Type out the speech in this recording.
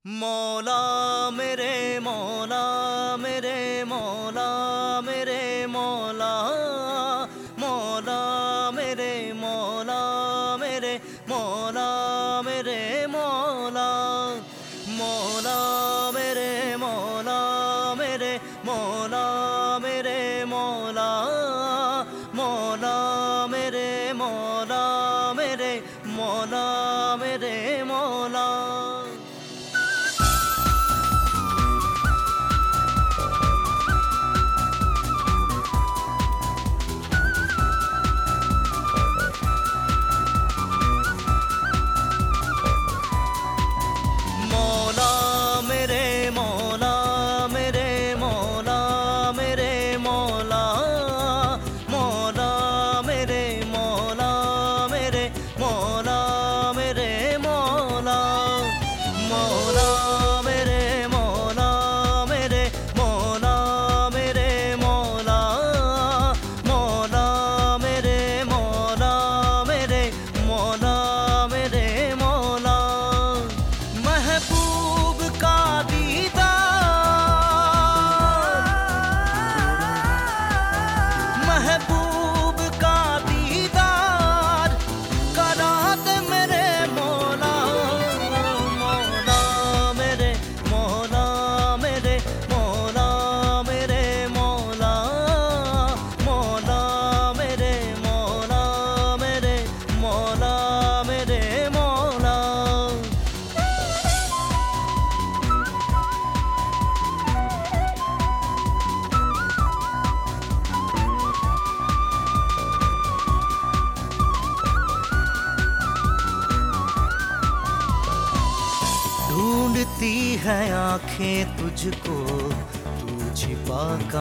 मौला मेरे मौला मेरे मौला मेरे मौला मौला मेरे मौला मेरे मौला मेरे मौला मौला मेरे मौला मेरे मौला मेरे मौला मौला मेरे मौला मेरे मौला मेरे मौला। महबूब का दीदार करा दे मेरे मौला मौला मेरे मौला मेरे मौला मेरे मौला मौला मेरे मौला मेरे मौला मेरे मौला। ढूंढती है आंखें तुझको, तू छिपा